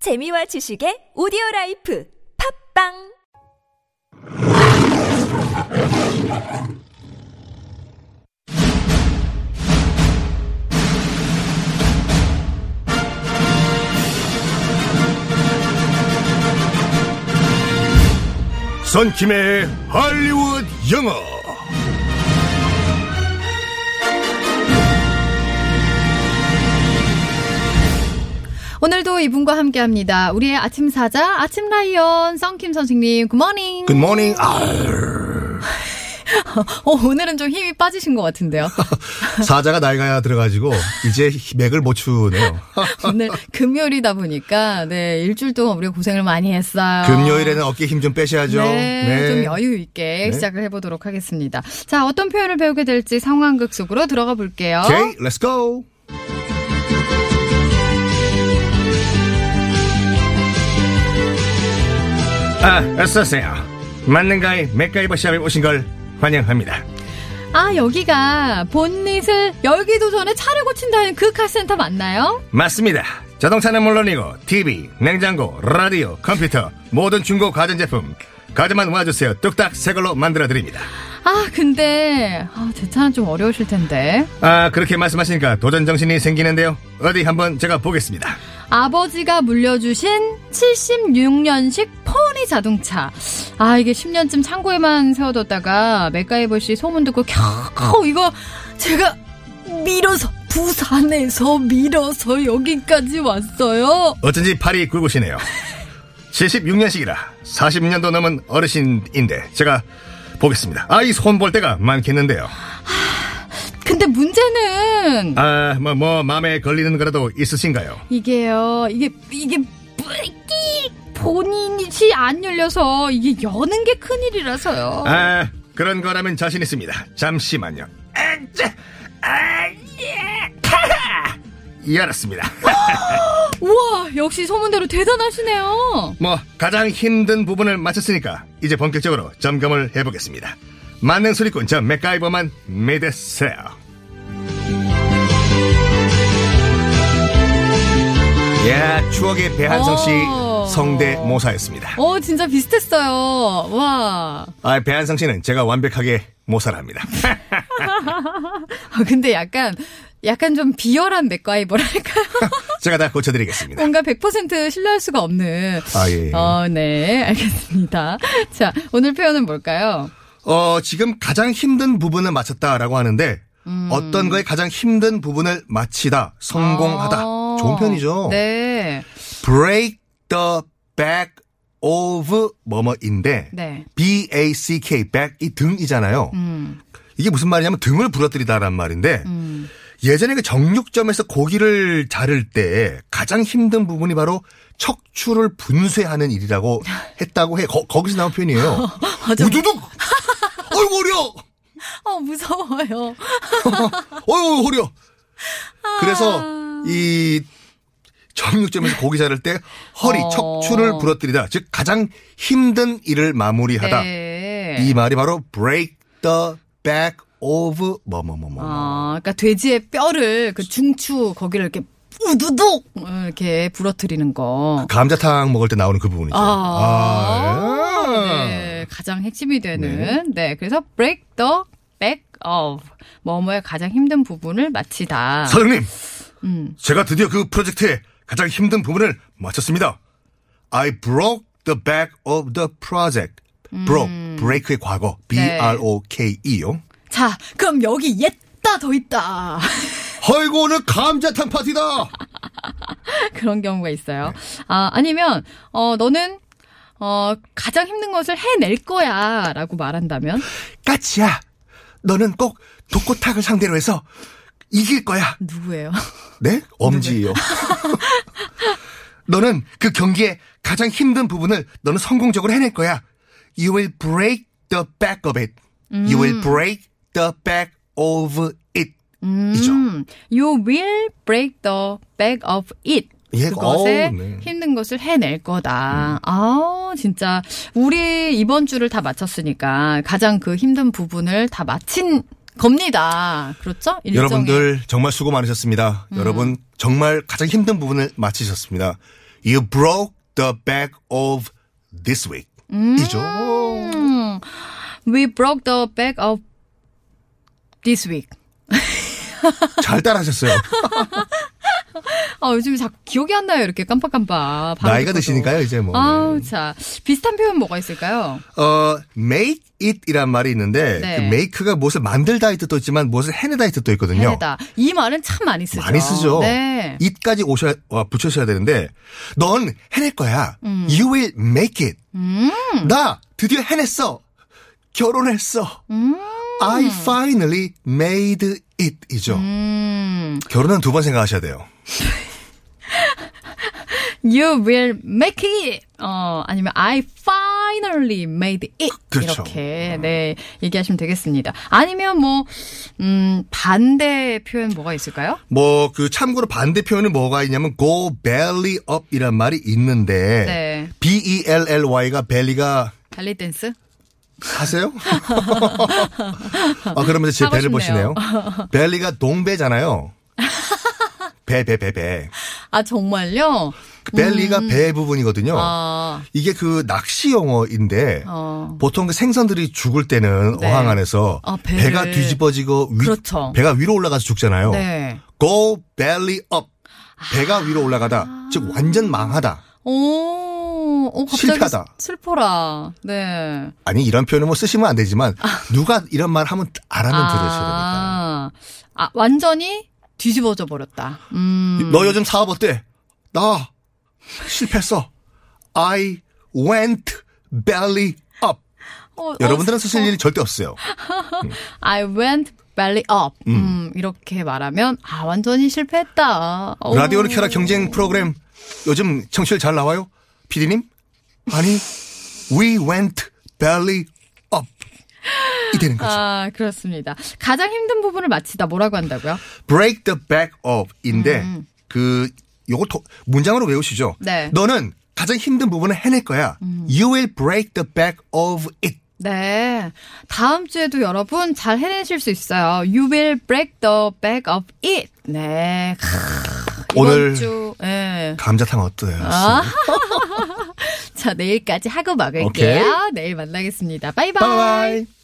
재미와 지식의 오디오라이프 팝빵 선킴의 할리우드 영어. 오늘도 이분과 함께합니다. 우리의 아침 사자, 아침 라이언, 썬킴 선생님, 굿모닝. 굿모닝. 오늘은 좀 힘이 빠지신 것 같은데요. 사자가 나이가 들어가지고 이제 맥을 못 추네요. 오늘 금요일이다 보니까 네 일주일 동안 우리가 고생을 많이 했어요. 금요일에는 어깨 힘 좀 빼셔야죠. 네, 좀 여유 있게 시작을 해보도록 하겠습니다. 자, 어떤 표현을 배우게 될지 상황극 속으로 들어가 볼게요. Okay, let's go. 어서오세요. 만능가의 맥가이버 시합에 오신 걸 환영합니다. 아, 여기가 본닛을 열기도 전에 차를 고친다는 그 카센터 맞나요? 맞습니다. 자동차는 물론이고 TV, 냉장고, 라디오, 컴퓨터 모든 중고 가전제품 가져만 와주세요. 뚝딱 새 걸로 만들어드립니다. 아, 근데 제 차는 좀 어려우실 텐데. 그렇게 말씀하시니까 도전정신이 생기는데요. 어디 한번 제가 보겠습니다. 아버지가 물려주신 76년식 포니 자동차. 이게 10년쯤 창고에만 세워뒀다가 맥가이버 씨 소문 듣고 겨우 이거 제가 밀어서 부산에서 밀어서 여기까지 왔어요. 어쩐지 팔이 굵으시네요. 76년식이라 40년도 넘은 어르신인데 제가 보겠습니다. 이 손 볼 때가 많겠는데요. 근데 문제는 마음에 걸리는 거라도 있으신가요? 이게요. 이게 본인이 안 열려서 이게 여는 게 큰일이라서요. 그런 거라면 자신 있습니다. 잠시만요. 알았습니다. 우와, 역시 소문대로 대단하시네요. 가장 힘든 부분을 마쳤으니까 이제 본격적으로 점검을 해보겠습니다. 만능 수리꾼 저 맥가이버만 믿으세요. 추억의 배한성 씨 성대모사였습니다. 진짜 비슷했어요. 와. 배한성 씨는 제가 완벽하게 모사를 합니다. 근데 약간 좀 비열한 맥가이버랄까요? 제가 다 고쳐드리겠습니다. 뭔가 100% 신뢰할 수가 없는. 예. 네, 알겠습니다. 자, 오늘 표현은 뭘까요? 지금 가장 힘든 부분을 마쳤다라고 하는데, 어떤 거에 가장 힘든 부분을 마치다, 성공하다. 좋은 편이죠. 네. break the back of 뭐뭐인데, 네. back, back 이 등이잖아요. 이게 무슨 말이냐면 등을 부러뜨리다란 말인데, 예전에 그 정육점에서 고기를 자를 때 가장 힘든 부분이 바로 척추를 분쇄하는 일이라고 했다고 해. 거기서 나온 표현이에요. 우두둑! 어이구, 허려! 무서워요. 어이구, 허려! 그래서 이 정육점에서 고기 자를 때 허리, 척추를 부러뜨리다. 즉, 가장 힘든 일을 마무리하다. 네. 이 말이 바로 break the back of 그러니까 돼지의 뼈를 그 중추 거기를 이렇게 우두둑 이렇게 부러뜨리는 거. 감자탕 먹을 때 나오는 그 부분이죠. 네, 가장 핵심이 되는. 네, 그래서 break the back of 뭐뭐의 가장 힘든 부분을 마치다. 사장님, 제가 드디어 그 프로젝트의 가장 힘든 부분을 마쳤습니다. I broke the back of the project. break의 과거, B-R-O-K-E요. 자, 그럼 여기 옛다 더 있다. 아이고, 오늘 감자탕 파티다. 그런 경우가 있어요. 아니면 너는 가장 힘든 것을 해낼 거야 라고 말한다면? 까치야, 너는 꼭 독고탁을 상대로 해서 이길 거야. 누구예요? 네? 엄지예요. 너는 그 경기의 가장 힘든 부분을 너는 성공적으로 해낼 거야. You will break the back of it. You will break the back of it. 이죠. You will break the back of it. 예, 그것에 힘든 것을 해낼 거다. 진짜 우리 이번 주를 다 마쳤으니까 가장 그 힘든 부분을 다 마친 겁니다. 그렇죠? 여러분들 정말 수고 많으셨습니다. 여러분 정말 가장 힘든 부분을 마치셨습니다. You broke the back of this week. 이죠. We broke the back of this week. 잘 따라하셨어요. 요즘 자꾸 기억이 안 나요. 이렇게 깜빡깜빡. 나이가 드시니까요, 이제 뭐. 자, 비슷한 표현 뭐가 있을까요? make it이란 말이 있는데, 네. 그 make가 무엇을 만들다의 뜻도 있지만 무엇을 해내다의 뜻도 있거든요. 해내다. 이 말은 참 많이 쓰죠. 많이 쓰죠. 네. it까지 붙여셔야 되는데, 넌 해낼 거야. You will make it. 나 드디어 해냈어. 결혼했어. I finally made it 이죠. 결혼은 두 번 생각하셔야 돼요. You will make it. 아니면 I finally made it. 그렇죠. 이렇게 네 얘기하시면 되겠습니다. 아니면 뭐 반대 표현 뭐가 있을까요? 뭐 그 참고로 반대 표현은 뭐가 있냐면 go belly up이란 말이 있는데 네. B-E-L-L-Y가 belly가 발리 댄스? 하세요? 그러면 제 배를 보시네요. 벨리가 동배잖아요. 배. 아 정말요? 벨리가 배 부분이거든요. 이게 그 낚시 용어인데 보통 그 생선들이 죽을 때는 네. 어항 안에서 배가 뒤집어지고 그렇죠. 배가 위로 올라가서 죽잖아요. 네. Go belly up. 배가 위로 올라가다. 즉 완전 망하다. 갑자기 실패하다. 슬퍼라. 네. 아니 이런 표현은 뭐 쓰시면 안 되지만 누가 이런 말 하면 알아면 들으셔야 되니까. 완전히 뒤집어져 버렸다. 너 요즘 사업 어때? 나 실패했어. I went belly up. 여러분들은 쓰실 일이 절대 없어요. I went belly up. 이렇게 말하면 완전히 실패했다. 라디오를 켜라 경쟁 프로그램 요즘 청취율 잘 나와요? PD님? 아니 we went belly up. 이 되는 거죠. 그렇습니다. 가장 힘든 부분을 마치다 뭐라고 한다고요? break the back of인데 요거 문장으로 외우시죠. 네. 너는 가장 힘든 부분을 해낼 거야. You will break the back of it. 네. 다음 주에도 여러분 잘 해내실 수 있어요. You will break the back of it. 네. 오늘 네. 감자탕 어때요? 자, 내일까지 하고 먹을게요. 오케이. 내일 만나겠습니다. 바이바이. 바이바이.